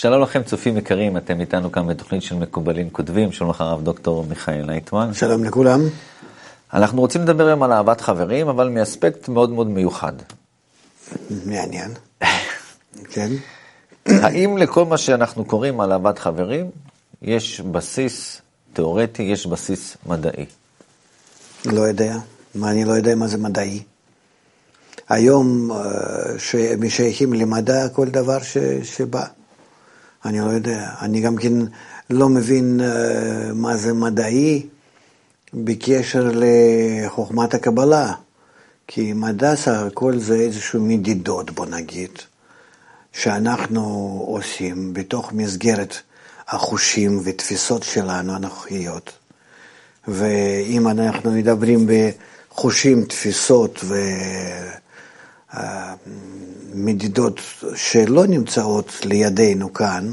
שלום לכם צופים יקרים, אתם איתנו כאן בתוכנית של מקובלים כותבים, שלום לך הרב דוקטור מיכאל לייטמן. שלום לכולם. אנחנו רוצים לדבר היום על אהבת חברים, אבל מאספקט מאוד מאוד מיוחד. מעניין. כן. האם לכל מה שאנחנו קוראים על אהבת חברים, יש בסיס תיאורטי, יש בסיס מדעי? לא יודע. אני לא יודע מה זה מדעי. היום משייכים למדע כל דבר שבא. אני לא יודע. אני גם כן לא מבין מה זה מדעי בקשר לחוכמת הקבלה. כי מדע סך הכל זה איזשהו מדידות, בוא נגיד, שאנחנו עושים בתוך מסגרת החושים ותפיסות שלנו הנוכחיות. ואם אנחנו מדברים בחושים, תפיסות ומדידות שלא נמצאות לידינו כאן,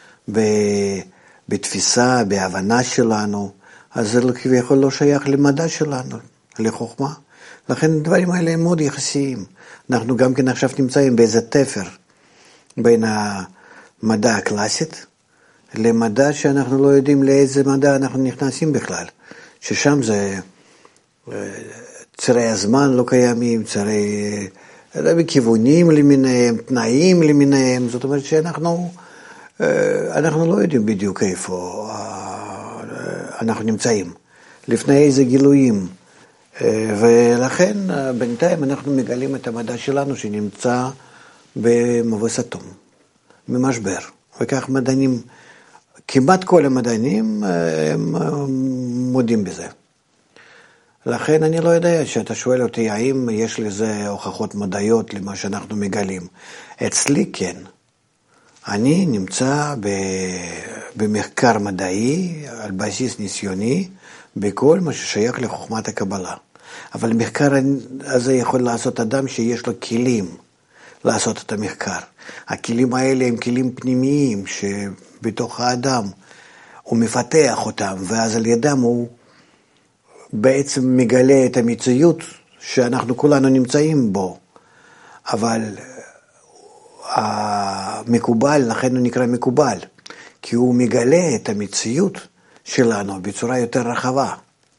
בתפיסה, בהבנה שלנו, אז זה כביכול לא שייך למדע שלנו, לחוכמה. לכן דברים האלה הם מאוד יחסיים. אנחנו גם כן עכשיו נמצאים באיזה תפר בין המדע הקלאסית למדע שאנחנו לא יודעים לאיזה מדע אנחנו נכנסים בכלל. ששם זה צירי הזמן לא קיימים, צירי כיוונים למיניהם, תנאים למיניהם. זאת אומרת שאנחנו לא יודעים בדיוק איפה אנחנו נמצאים, לפני איזה גילויים. ולכן בינתיים אנחנו מגלים את המדע שלנו שנמצא במבוי סתום, במשבר. וכך מדענים, כמעט כל המדענים הם מודים בזה. לכן אני לא יודע, שאתה שואל אותי האם יש לזה הוכחות מדעיות למה שאנחנו מגלים. אצלי כן. אני נמצא במחקר מדעי על בסיס ניסיוני בכל מה ששייך לחוכמת הקבלה. אבל המחקר הזה יכול לעשות אדם שיש לו כלים לעשות את המחקר. הכלים האלה הם כלים פנימיים שבתוך האדם הוא מפתח אותם, ואז על ידם הוא בעצם מגלה את המציאות שאנחנו כולנו נמצאים בו. אבל המקובל, לכן הוא נקרא מקובל, כי הוא מגלה את המציאות שלנו בצורה יותר רחבה.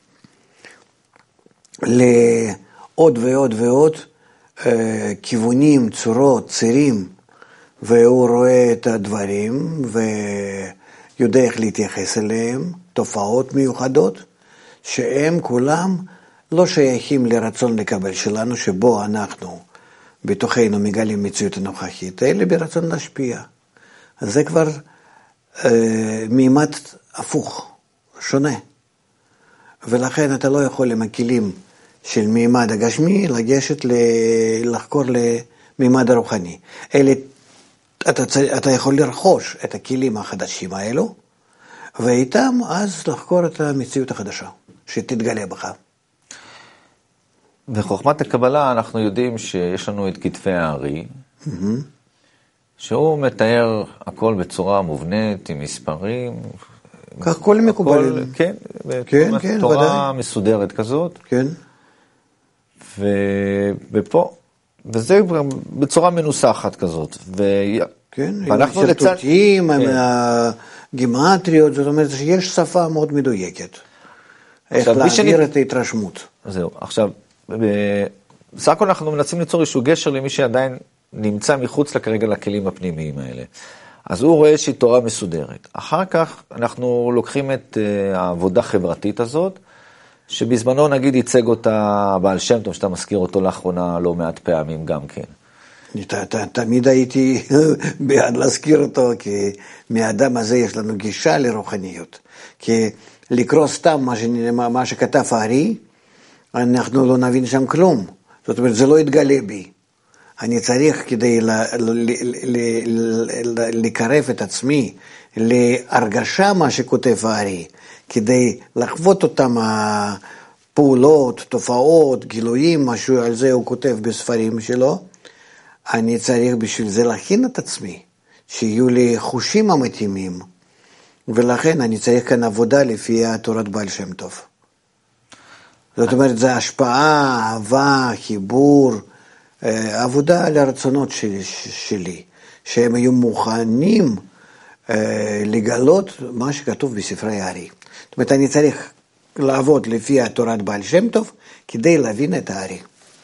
לעוד ועוד ועוד כיוונים, צורות, צירים, והוא רואה את הדברים ויודע איך להתייחס אליהם, תופעות מיוחדות, שהם כולם לא שייכים לרצון לקבל שלנו, שבו אנחנו בתוכנו מגלים מציאות הנוכחית, אלא ברצון להשפיע. אז זה כבר מימד הפוך, שונה. ולכן אתה לא יכול עם הכלים של מימד הגשמי לגשת לחקור למימד הרוחני. אלא אתה יכול לרכוש את הכלים החדשים האלו, ואיתם אז לחקור את המציאות החדשה, שתתגלה בך. בחוכמת הקבלה אנחנו יודעים שיש לנו את כתבי הארי, שהוא מתאר הכל בצורה מובנית, עם מספרים. כך כל מקובלים. כן, כן, תורה מסודרת כזאת. כן. ופה, וזה בצורה מנוסחת כזאת. כן, עם שרטוטים, עם הגימטריות, זאת אומרת שיש שפה מאוד מדויקת. איך להעביר את ההתרשמות. זהו, עכשיו, בסך הכל אנחנו מנסים ליצור איזשהו גשר למי שעדיין נמצא מחוץ כרגע לכלים הפנימיים האלה. אז הוא רואה שהיא תורה מסודרת. אחר כך אנחנו לוקחים את העבודה החברתית הזאת, שבזמנו נגיד ייצג אותה בעל שם טוב, שאתה מזכיר אותו לאחרונה לא מעט פעמים גם כן. תמיד הייתי בעד להזכיר אותו, כי מהאדם הזה יש לנו גישה לרוחניות. כי לקרוא סתם מה שכתב הארי, אנחנו לא נבין שם כלום. זאת אומרת, זה לא יתגלה בי. אני צריך כדי לקרב את עצמי להרגשה מה שכותב הארי, כדי לחוות אותם הפעולות, תופעות, גילויים, משהו על זה הוא כותב בספרים שלו. אני צריך בשביל זה להכין את עצמי, שיהיו לי חושים המתאימים, ולכן אני צריך כאן עבודה לפי תורת בעל שם טוב. זאת אומרת, זה השפעה, אהבה, חיבור, עבודה על הרצונות שלי, שהם היו מוכנים לגלות מה שכתוב בספרי הארי. זאת אומרת, אני צריך לעבוד לפי התורת בעל שם טוב, כדי להבין את הארי.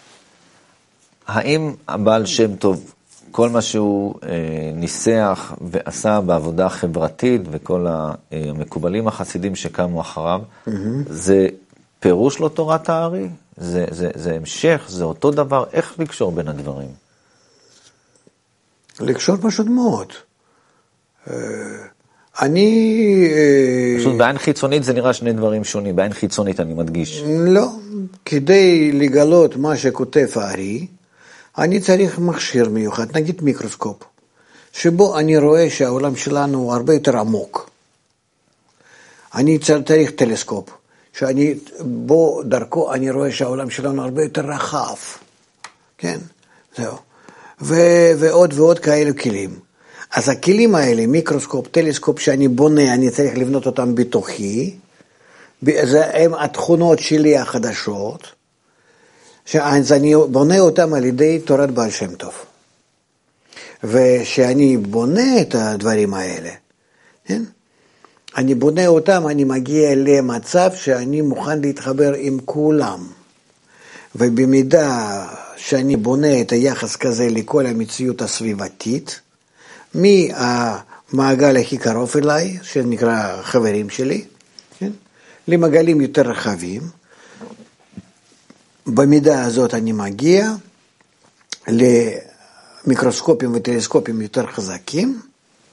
האם הבעל שם טוב, כל מה שהוא ניסח ועשה בעבודה חברתית, וכל המקובלים החסידים שקמו אחריו, זה פירוש לא תורת הארי? זה המשך, זה אותו דבר? איך לקשור בין הדברים? לקשור פשוט מאוד. אני... פשוט בעין חיצונית זה נראה שני דברים שונים, בעין חיצונית אני מדגיש. לא, כדי לגלות מה שכותב הארי, אני צריך מכשיר מיוחד, נגיד מיקרוסקופ, שבו אני רואה שהעולם שלנו הוא הרבה יותר עמוק. אני צריך טלסקופ, בו דרכו אני רואה שהעולם שלנו הרבה יותר רחב. כן, זהו. ועוד ועוד כאלה כלים. אז הכלים האלה, מיקרוסקופ, טלסקופ שאני בונה, אני צריך לבנות אותם בתוכי, הם התכונות שלי החדשות, אז אני בונה אותם על ידי תורת בעל שם טוב. ושאני בונה את הדברים האלה, כן? אני בונה אותם, אני מגיע למצב שאני מוכן להתחבר עם כולם. ובמידה שאני בונה את היחס כזה לכל המציאות הסביבתית, מהמעגל הכי קרוב אליי, שנקרא חברים שלי, כן? למעגלים יותר רחבים, במידה הזאת אני מגיע למיקרוסקופים וטלסקופים יותר חזקים,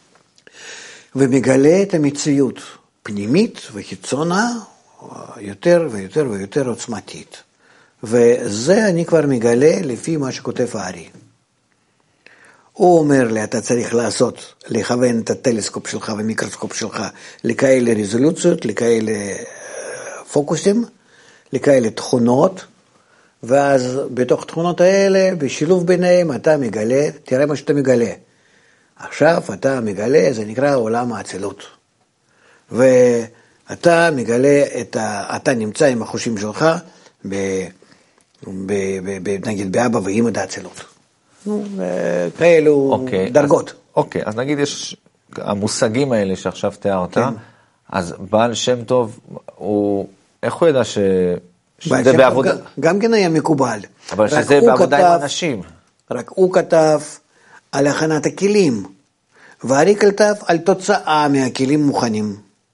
ומגלה את המציאות פנימית וחיצונה יותר ויותר ויותר עוצמתית. וזה אני כבר מגלה לפי מה שכותב הארי. הוא אומר לי, אתה צריך לכוון את הטלסקופ שלך ומיקרוסקופ שלך לכאלה רזולוציות, לכאלה פוקוסים, לכאלה תכונות, ואז בתוך תכונות האלה, בשילוב ביניהם, אתה מגלה, תראה מה שאתה מגלה. עכשיו אתה מגלה, זה נקרא עולם האצילות. ואתה מגלה, אתה נמצא עם החושים שלך, נגיד באבא ואמא האצילות. כאלו דרגות. אוקיי, אז נגיד יש המושגים האלה שעכשיו תיארת, אז בעל שם טוב, איך הוא ידע שזה בעבודה? גם כן היה מקובל. אבל שזה בעבודה עם אנשים. רק הוא כתב על הכנת הכלים, והארי כתב על תוצאה מהכלים מוכנים.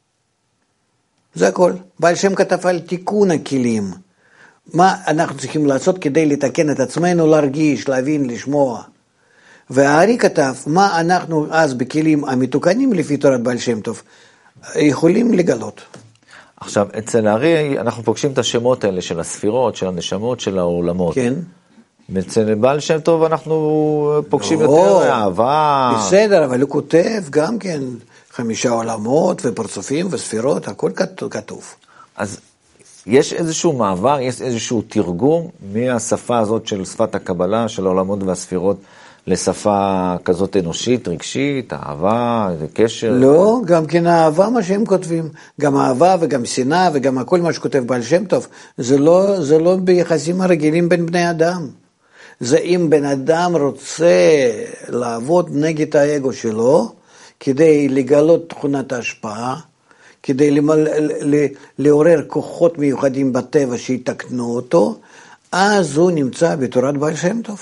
זה הכל. בעל שם כתב על תיקון הכלים. מה אנחנו צריכים לעשות כדי לתקן את עצמנו, להרגיש, להבין, לשמוע. והארי כתב מה אנחנו אז בכלים המתוקנים לפי תורת בעל שם טוב יכולים לגלות. עכשיו, אצל הארי אנחנו פוגשים את השמות האלה של הספירות, של הנשמות, של העולמות. כן. אצל בעל שם טוב אנחנו פוגשים יותר אהבה. בסדר, אבל הוא כותב גם כן 5 עולמות ופרצופים וספירות, הכל כתוב. אז יש איזשהו מעבר, יש איזשהו תרגום מהשפה הזאת של שפת הקבלה, של העולמות והספירות, לשפה כזאת אנושית, רגשית, אהבה, קשר? לא, גם כן אהבה מה שהם כותבים, גם אהבה וגם שנאה וגם הכל מה שכותב בעל שם טוב, זה לא ביחסים הרגילים בין בני אדם. זה אם בן אדם רוצה לעבוד נגד האגו שלו, כדי לגלות תכונת ההשפעה, כדי לעורר כוחות מיוחדים בטבע שיתקנו אותו, אז הוא נמצא בתורת בעל שם טוב.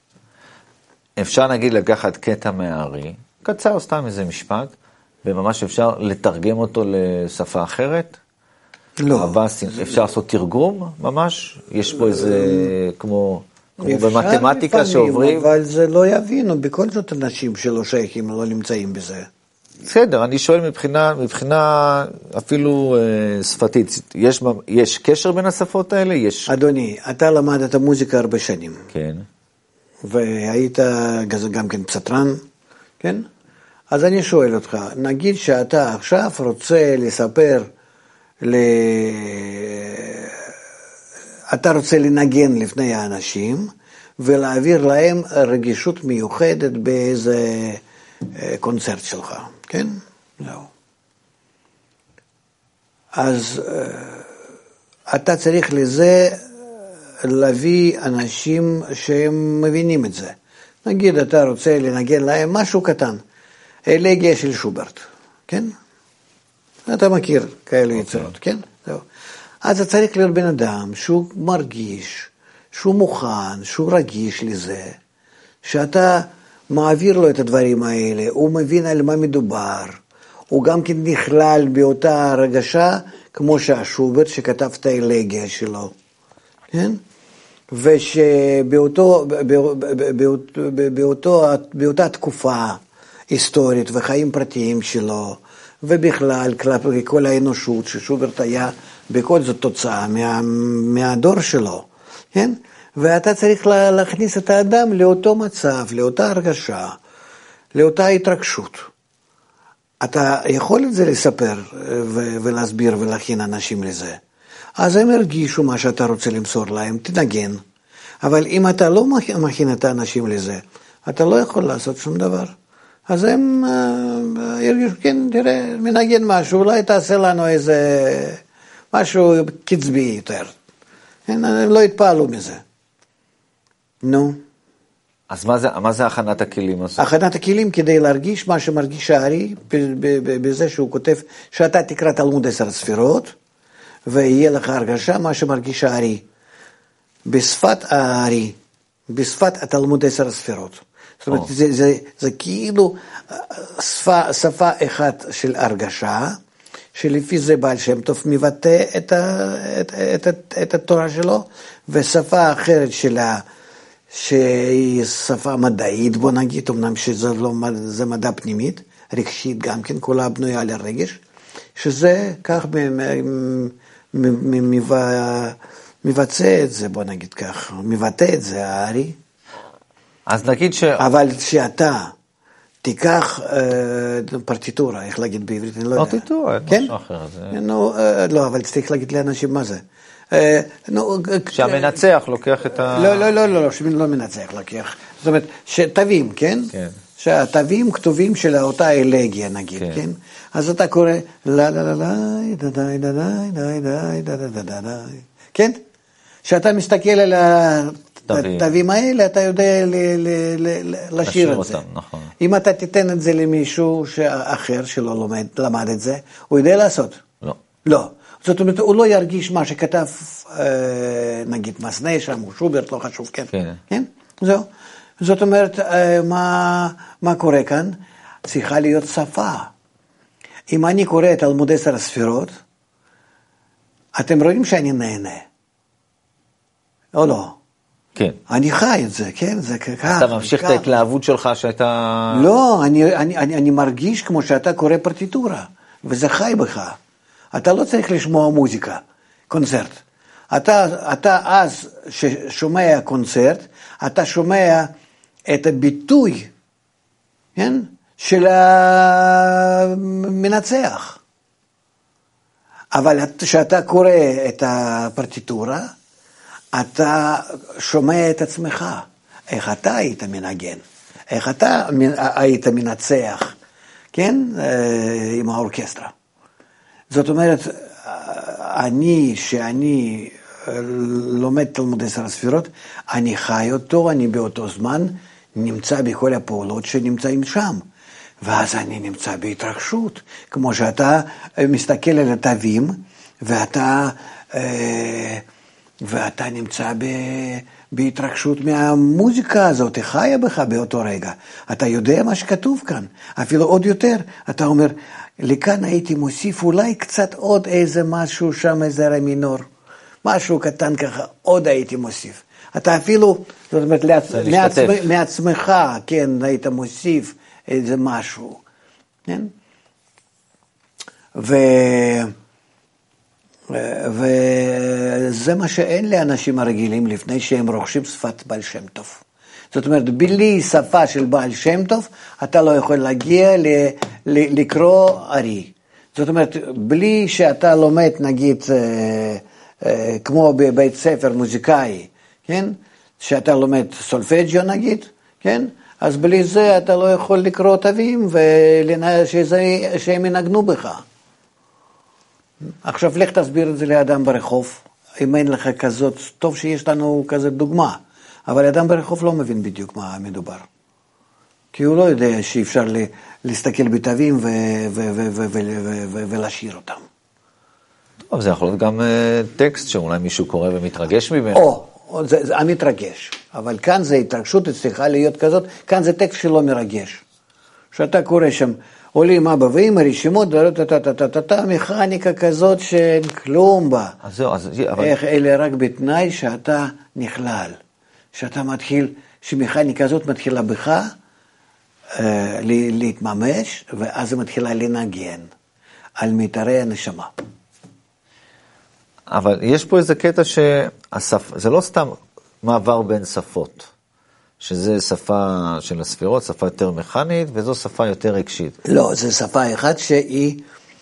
אפשר נגיד לקחת קטע מהארי, קצר סתם איזה משפט, וממש אפשר לתרגם אותו לשפה אחרת? לא. אפשר לעשות תרגום ממש? יש פה איזה כמו במתמטיקה שעוברים? אבל זה לא יבינו, בכל זאת אנשים שלא שייכים לא נמצאים בזה. בסדר, אני שואל מבחינה אפילו שפתית, יש קשר בין השפות האלה? אדוני, אתה למדת מוזיקה הרבה שנים. כן. והיית גם כן פסטרן, כן? אז אני שואל אותך, נגיד שאתה עכשיו רוצה לספר, אתה רוצה לנגן לפני האנשים, ולהעביר להם רגישות מיוחדת באיזה קונצרט שלך, כן? לא. אז אתה צריך לזה להביא אנשים שהם מבינים את זה. נגיד אתה רוצה לנגן להם משהו קטן, אלגיה של שוברט, כן? אתה מכיר כאלה יצירות, כן? אז צריך להיות בן אדם שהוא מרגיש, שהוא מוכן, שהוא רגיש לזה, שאתה מעביר לו את הדברים האלה, הוא מבין על מה מדובר, הוא גם כן נכלל באותה הרגשה, כמו שהשוברט שכתב את האלגיה שלו, כן? ושבאותה תקופה היסטורית וחיים פרטיים שלו, ובכלל כלפי כל האנושות, ששוברט היה בכל זאת תוצאה מהדור שלו, כן? ואתה צריך להכניס את האדם לאותו מצב, לאותה הרגשה, לאותה התרגשות. אתה יכול את זה לספר ולהסביר ולהכין אנשים לזה. אז הם הרגישו מה שאתה רוצה למסור להם, תנגן. אבל אם אתה לא מכין את האנשים לזה, אתה לא יכול לעשות שום דבר. אז הם הרגישו, כן, תראה, מנגן משהו, אולי תעשה לנו איזה משהו קצבי יותר. הם לא התפעלו מזה. נו. אז מה זה הכנת הכלים? הכנת הכלים כדי להרגיש מה שמרגיש הארי, בזה שהוא כותב שאתה תקרא תלמוד 10 ספירות, ויהיה לך הרגשה מה שמרגיש הארי. בשפת הארי, בשפת התלמוד 10 ספירות. זאת אומרת, זה כאילו שפה אחת של הרגשה, שלפי זה בעל שם טוב מבטא את התורה שלו, ושפה אחרת שלה, שהיא שפה מדעית, בוא נגיד, אמנם שזה מדע פנימית, רגשית גם כן, כולה בנויה על הרגש, שזה כך מבצע את זה, בוא נגיד כך, מבטא את זה, הארי. אז נגיד אבל שאתה תיקח פרטיטורה, איך להגיד בעברית, אני לא יודע. פרטיטורה, משהו אחר. לא, אבל צריך להגיד לאנשים מה זה. שהמנצח לוקח את ה... לא מנצח לוקח. זאת אומרת, שתווים, כן? כן. שהתווים כתובים של אותה אלגיה, נגיד, כן? אז אתה קורא, כן? שאתה מסתכל על התווים האלה, אתה יודע לשיר את זה. אם אתה תיתן את זה למישהו אחר שלא למד את זה, הוא יודע לעשות? לא. לא. זאת אומרת, הוא לא ירגיש מה שכתב, נגיד, מסנה שם, או שוברט, לא חשוב, כן? כן? זהו. זאת אומרת, מה קורה כאן? צריכה להיות שפה. אם אני קורא את תלמוד 10 ספירות, אתם רואים שאני נהנה. או לא? כן. אני חי את זה, כן? זה ככה. אתה ממשיך את ההתלהבות שלך שהייתה... לא, אני מרגיש כמו שאתה קורא פרטיטורה, וזה חי בך. אתה לא צריך לשמוע מוזיקה, קונצרט. אתה אז ששומע קונצרט, אתה שומע את הביטוי, כן? של המנצח. אבל כשאתה קורא את הפרטיטורה, אתה שומע את עצמך, איך אתה היית מנגן, איך אתה היית מנצח, כן? עם האורקסטרה. זאת אומרת, שאני לומד תלמוד 10 ספירות, אני חי אותו, אני באותו זמן נמצא בכל הפעולות שנמצאים שם. ואז אני נמצא בהתרגשות, כמו שאתה מסתכל על התווים, ואתה נמצא בהתרגשות מהמוזיקה הזאת, היא חיה בך באותו רגע. אתה יודע מה שכתוב כאן, אפילו עוד יותר, אתה אומר, לכאן הייתי מוסיף אולי קצת עוד איזה משהו שם, איזה רה מינור, משהו קטן ככה, עוד הייתי מוסיף. אתה אפילו, זאת אומרת, מעצמך, כן, היית מוסיף איזה משהו, כן? וזה מה שאין לאנשים הרגילים לפני שהם רוכשים שפת בעל שם טוב. זאת אומרת, בלי שפה של בעל שם טוב, אתה לא יכול להגיע לקרוא ארי. זאת אומרת, בלי שאתה לומד, נגיד, כמו בבית ספר מוזיקאי, כן? שאתה לומד סולפג'יו, נגיד, כן? אז בלי זה אתה לא יכול לקרוא תווים שהם ינגנו בך. עכשיו לך תסביר את זה לאדם ברחוב, אם אין לך כזאת, טוב שיש לנו כזאת דוגמה, אבל אדם ברחוב לא מבין בדיוק מה מדובר. כי הוא לא יודע שאפשר להסתכל בתווים ולהשאיר אותם. טוב, זה יכול להיות גם טקסט שאולי מישהו קורא ומתרגש ממנו. זה המתרגש, אבל כאן זה התרגשות, צריכה להיות כזאת, כאן זה טקסט שלא מרגש. שאתה קורא שם, עולים אבא ואמא, רשימות, מכניקה כזאת שאין כלום בה. איך אלה רק בתנאי שאתה נכלל, שאתה מתחיל, שמכניקה הזאת מתחילה בך להתממש, ואז היא מתחילה לנגן על מיתרי הנשמה. אבל יש פה איזה קטע זה לא סתם מעבר בין שפות, שזה שפה של הספירות, שפה יותר מכנית, וזו שפה יותר רגשית. לא, זו שפה אחת שהיא,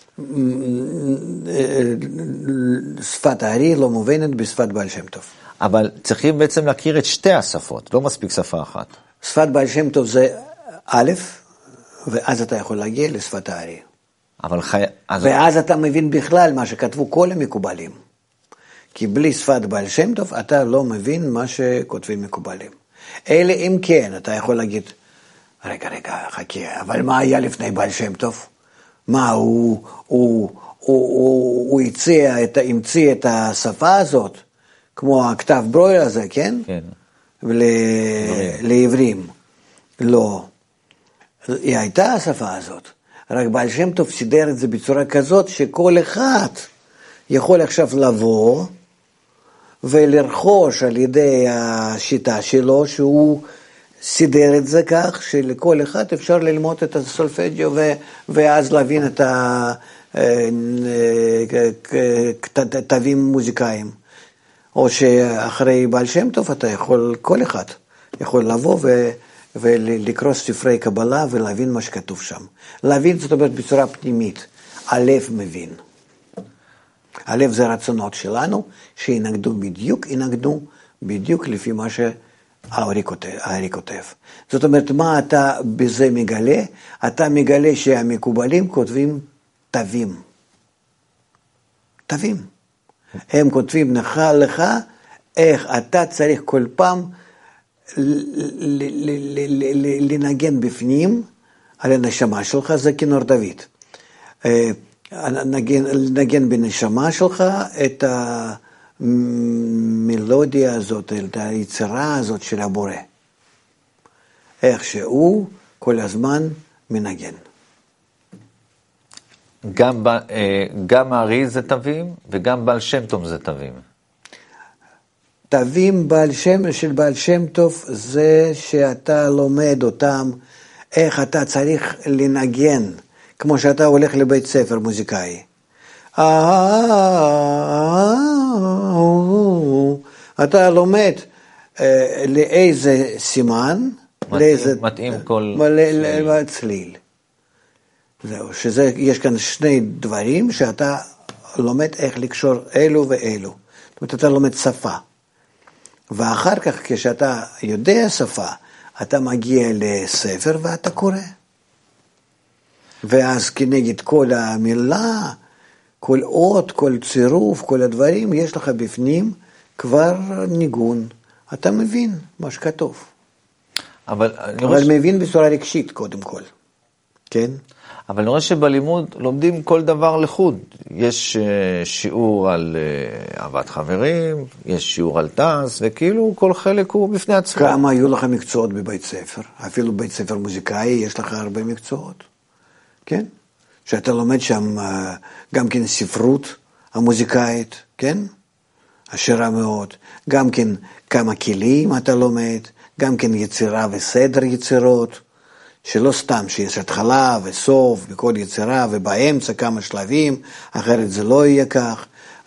שפת הארי לא מובנת בשפת בעל שם טוב. אבל צריכים בעצם להכיר את שתי השפות, לא מספיק שפה אחת. שפת בעל שם טוב זה א', ואז אתה יכול להגיע לשפת הארי. ואז אתה מבין בכלל מה שכתבו כל המקובלים. כי בלי שפת בעל שם טוב אתה לא מבין מה שכותבים מקובלים. אלה אם כן, אתה יכול להגיד, רגע, חכה, אבל מה היה לפני בעל שם טוב? מה, הוא המציא את השפה הזאת, כמו הכתב ברייל הזה, כן? כן. לעברים. לא. היא הייתה השפה הזאת. רק בעל שם טוב סידר את זה בצורה כזאת, שכל אחד יכול עכשיו לבוא, ולרכוש על ידי השיטה שלו, שהוא סידר את זה כך, שלכל אחד אפשר ללמוד את הסולפג'יו, ואז להבין את התווים מוזיקאים. או שאחרי בעל שם טוב אתה יכול, כל אחד יכול לבוא ולקרוא ספרי קבלה ולהבין מה שכתוב שם. להבין זאת אומרת בצורה פנימית, הלב מבין. הלב זה רצונות שלנו, שינגדו בדיוק לפי מה שהארי כותב. זאת אומרת, מה אתה בזה מגלה? אתה מגלה שהמקובלים כותבים תווים. הם כותבים לך איך אתה צריך כל פעם לנגן בפנים על הנשמה שלך, זה כינור דוד. נגן בנשמה שלך את המלודיה הזאת, את היצירה הזאת של הבורא. איך שהוא כל הזמן מנגן. גם הארי זה תווים, וגם בעל שם טוב זה תווים. תווים של בעל שם טוב זה שאתה לומד אותם, איך אתה צריך לנגן, כמו שאתה הולך לבית ספר מוזיקאי. אתה לומד לאיזה סימן, מתאים כל צליל. זהו, יש כאן שני דברים שאתה לומד איך לקשור אלו ואלו. זאת אומרת, אתה לומד שפה. ואחר כך, כשאתה יודע שפה, אתה מגיע לספר ואתה קורא. ואז כנגד כל המילה, כל אות, כל צירוף, כל הדברים, יש לך בפנים כבר ניגון. אתה מבין מה שכתוב. אבל מבין בצורה רגשית קודם כל. כן? אבל אני רואה שבלימוד לומדים כל דבר לחוד. יש שיעור על אהבת חברים, יש שיעור על טס, וכאילו כל חלק הוא בפני עצמו. כמה היו לך מקצועות בבית ספר? אפילו בבית ספר מוזיקאי יש לך הרבה מקצועות. כן? שאתה לומד שם גם כן ספרות המוזיקאית, כן? עשירה מאוד. גם כן כמה כלים אתה לומד, גם כן יצירה וסדר יצירות. שלא סתם שיש התחלה וסוף בכל יצירה ובאמצע כמה שלבים, אחרת זה לא יהיה כך,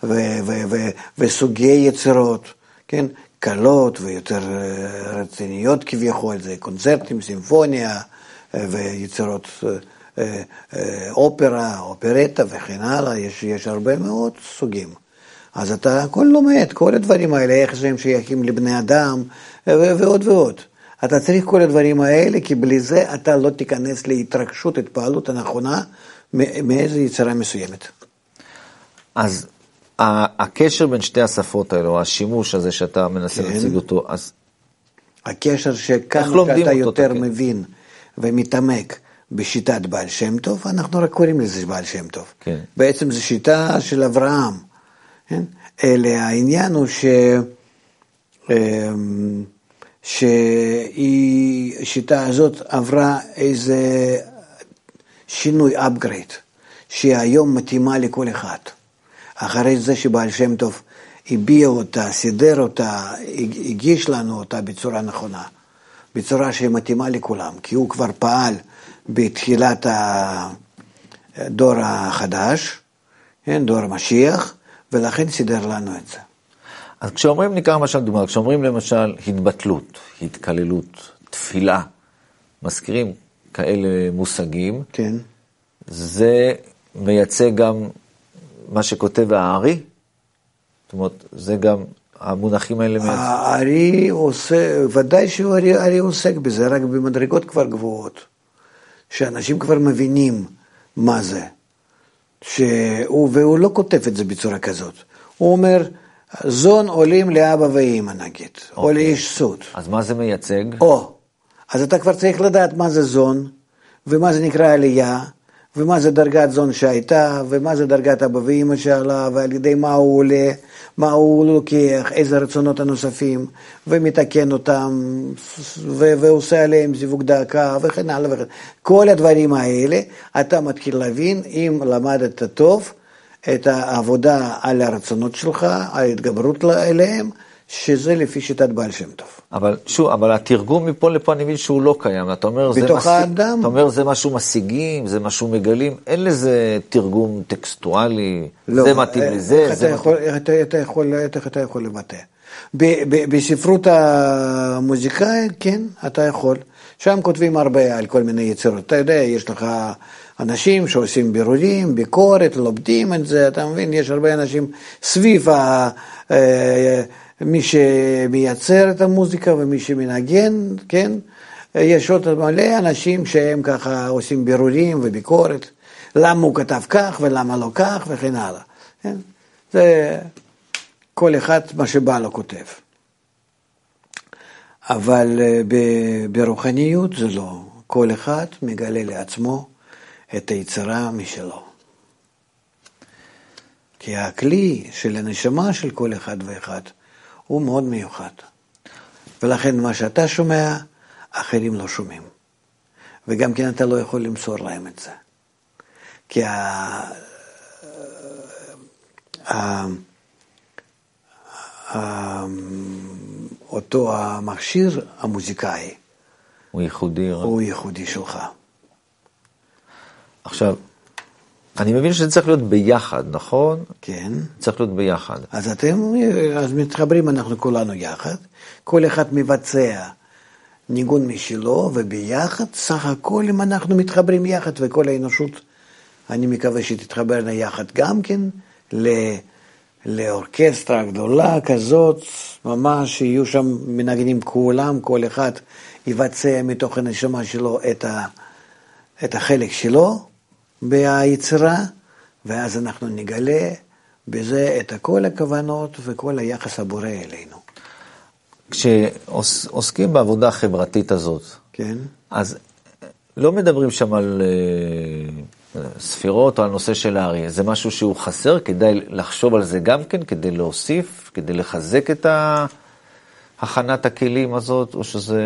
וסוגי יצירות, כן? קלות ויותר רציניות כביכול, זה קונצרטים, סימפוניה ויצירות אופרה, אופרטה וכן הלאה, יש הרבה מאוד סוגים. אז אתה הכל לומד, כל הדברים האלה, איך שהם שייכים לבני אדם ועוד ועוד. אתה צריך כל הדברים האלה, כי בלי זה אתה לא תיכנס להתרגשות, התפעלות הנכונה מאיזו יצירה מסוימת. אז הקשר בין שתי השפות האלו, השימוש הזה שאתה מנסה להציג אותו, אז... הקשר שכאן שאתה יותר מבין ומתעמק בשיטת בעל שם טוב, אנחנו רק קוראים לזה בעל שם טוב. כן. בעצם זו שיטה של אברהם. כן? אלא העניין הוא שהשיטה הזאת עברה איזה שינוי, upgrade, שהיא היום מתאימה לכל אחד. אחרי זה שבעל שם טוב הביע אותה, סידר אותה, הגיש לנו אותה בצורה נכונה, בצורה שהיא מתאימה לכולם, כי הוא כבר פעל בתחילת הדור החדש, דור המשיח, ולכן סידר לנו את זה. אז כשאומרים, ניקח למשל דוגמה, כשאומרים למשל התבטלות, התקללות, תפילה, מזכירים כאלה מושגים, כן. זה מייצג גם מה שכותב הארי? זאת אומרת, זה גם המונחים האלה מייצג? הארי עושה, ודאי שהארי עוסק בזה, רק במדרגות כבר גבוהות, שאנשים כבר מבינים מה זה, והוא לא כותב את זה בצורה כזאת, הוא אומר, זון עולים לאבא ואמא נגיד, או לאיש סוד. אז מה זה מייצג? אז אתה כבר צריך לדעת מה זה זון, ומה זה נקרא עלייה, ומה זה דרגת זון שהייתה, ומה זה דרגת אבא ואמא שעלה, ועל ידי מה הוא עולה, מה הוא לוקח, איזה רצונות הנוספים, ומתקן אותם, ועושה עליהם זיווג דאקה, וכן הלאה וכן. כל הדברים האלה, אתה מתחיל להבין, אם למדת טוב, את העבודה על הרצונות שלך, על ההתגברות אליהם, שזה לפי שיטת בעל שם טוב. אבל שוב, אבל התרגום מפה לפה אני מבין שהוא לא קיים. אתה אומר, בתוך האדם. אתה אומר, זה משהו משיגים, זה משהו מגלים, אין לזה תרגום טקסטואלי, לא, זה מתאים לזה. איך אתה יכול לבטא? בספרות המוזיקאית, כן, אתה יכול. שם כותבים הרבה על כל מיני יצירות. אתה יודע, יש לך אנשים שעושים בירורים, ביקורת, לומדים את זה, אתה מבין? יש הרבה אנשים סביב מי שמייצר את המוזיקה ומי שמנגן, כן? יש עוד מלא אנשים שהם ככה עושים בירורים וביקורת, למה הוא כתב כך ולמה לא כך וכן הלאה. כן? זה כל אחד מה שבא לו כותב. אבל ברוחניות זה לא. כל אחד מגלה לעצמו את היצירה משלו. כי הכלי של הנשמה של כל אחד ואחד הוא מאוד מיוחד. ולכן מה שאתה שומע, אחרים לא שומעים. וגם כן אתה לא יכול למסור להם את זה. כי אותו המכשיר המוזיקאי, הוא ייחודי. הוא ייחודי שלך. עכשיו, אני מבין שזה צריך להיות ביחד, נכון? כן. צריך להיות ביחד. אז אז מתחברים אנחנו כולנו יחד, כל אחד מבצע ניגון משלו, וביחד, סך הכל אם אנחנו מתחברים יחד, וכל האנושות, אני מקווה שתתחברנה יחד גם כן, לאורקסטרה גדולה כזאת, ממש שיהיו שם מנגנים כולם, כל אחד יבצע מתוך הנשמה שלו את החלק שלו ביצירה, ואז אנחנו נגלה בזה את כל הכוונות וכל היחס הבורא אלינו. כשעוסקים בעבודה החברתית הזאת, כן. אז לא מדברים שם על ספירות או על נושא של הארי, זה משהו שהוא חסר, כדאי לחשוב על זה גם כן, כדי להוסיף, כדי לחזק את הכנת הכלים הזאת, או שזה...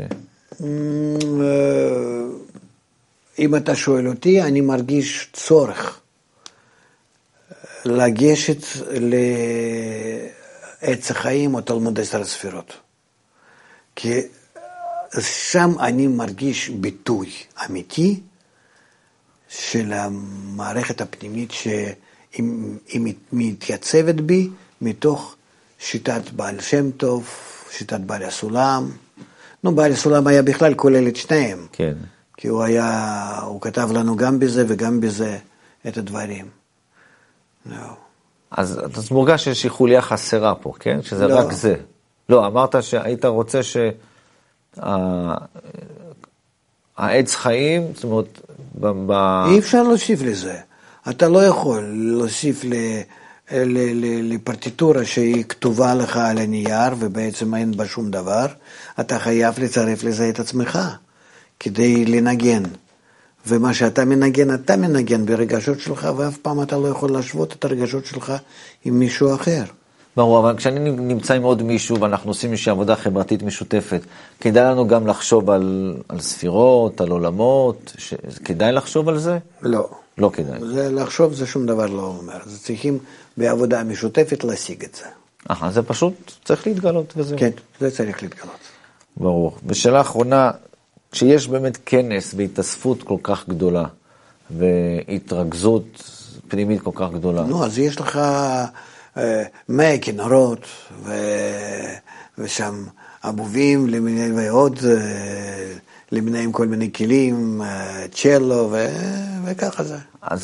אם אתה שואל אותי, אני מרגיש צורך לגשת לעץ החיים או תלמוד 10 ספירות. כי שם אני מרגיש ביטוי אמיתי של המערכת הפנימית שהיא מתייצבת בי מתוך שיטת בעל שם טוב, שיטת בעל הסולם. בעל הסולם היה בכלל כולל את שניהם. כן. כי הוא כתב לנו גם בזה וגם בזה את הדברים. אז אתה מורגש שיש חוליה חסרה פה, כן? שזה רק זה. לא, אמרת שהיית רוצה העץ חיים, זאת אומרת... אי אפשר להוסיף לזה. אתה לא יכול להוסיף לפרטיטורה שהיא כתובה לך על הנייר, ובעצם אין בה שום דבר. אתה חייב לצרף לזה את עצמך. כדי לנגן. ומה שאתה מנגן, אתה מנגן ברגשות שלך, ואף פעם אתה לא יכול להשוות את הרגשות שלך עם מישהו אחר. ברור, אבל כשאני נמצא עם עוד מישהו, ואנחנו עושים איזושהי עבודה חברתית משותפת, כדאי לנו גם לחשוב על ספירות, על עולמות, כדאי לחשוב על זה? לא. לא כדאי. לחשוב זה שום דבר לא אומר. זה צריכים בעבודה משותפת להשיג את זה. זה פשוט צריך להתגלות וזהו. כן, זה צריך להתגלות. ברור. ושאלה אחרונה, כשיש באמת כנס והתאספות כל כך גדולה, והתרכזות פנימית כל כך גדולה. נו, אז יש לך 100 כינורות, ושם אבובים למיניהם ועוד למיניהם כל מיני כלים, צ'לו וככה זה.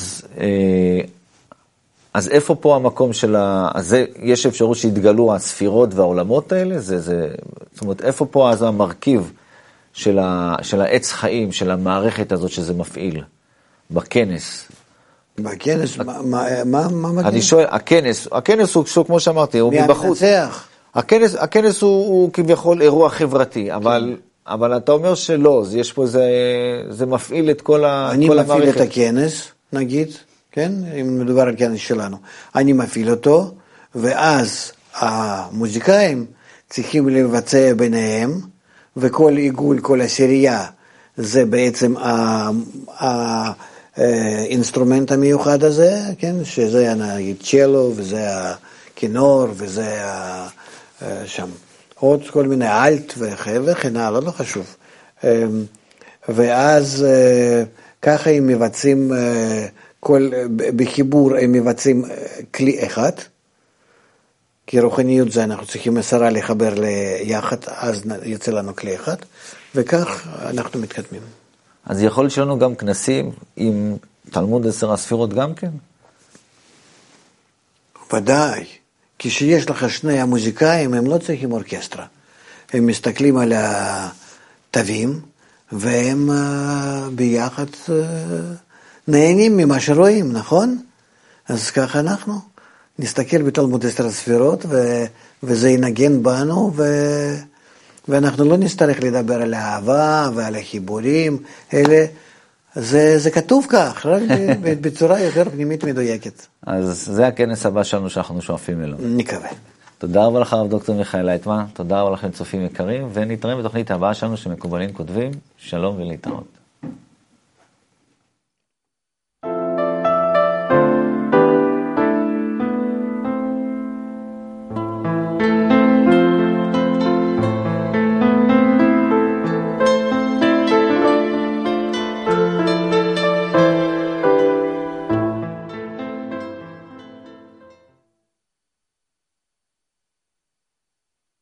אז איפה פה המקום של אז יש אפשרות שהתגלו הספירות והעולמות האלה? זאת אומרת, איפה פה אז המרכיב של העץ חיים, של המערכת הזאת שזה מפעיל, בכנס? בכנס? מה אני שואל, הכנס הוא, כמו שאמרתי, הוא מבחוץ. הכנס הוא כביכול אירוע חברתי, אבל אתה אומר שלא, יש פה זה מפעיל את כל המערכת. אני מפעיל את הכנס, נגיד, כן? אם מדובר על כנס שלנו. אני מפעיל אותו, ואז המוזיקאים צריכים לבצע ביניהם, וכל עיגול, כל עשירייה, זה בעצם האינסטרומנט המיוחד הזה, כן? שזה נגיד צ'לו, וזה הכינור, וזה שם עוד כל מיני אלט וכן הלאה, לא חשוב. ואז ככה הם מבצעים, בחיבור הם מבצעים כלי אחד, כי רוחניות זה אנחנו צריכים 10 לחבר ליחד, אז יוצא לנו כלי אחד, וכך אנחנו מתקדמים. אז יכול להיות שלנו גם כנסים עם תלמוד 10 הספירות גם כן? ודאי. כשיש לך 2 המוזיקאים, הם לא צריכים אורקסטרה. הם מסתכלים על התווים, והם ביחד נהנים ממה שרואים, נכון? אז ככה אנחנו נסתכל בתלמוד 10 הספירות, וזה ינגן בנו, ואנחנו לא נצטרך לדבר על האהבה ועל החיבורים, זה כתוב כך, רק בצורה יותר פנימית מדויקת. אז זה הכנס הבא שלנו שאנחנו שואפים אליו. נקווה. תודה רבה לך הרב דוקטור מיכאל לייטמן, תודה רבה לכם צופים יקרים, ונתראה בתוכנית הבאה שלנו שמקובלים כותבים, שלום ולהתראות.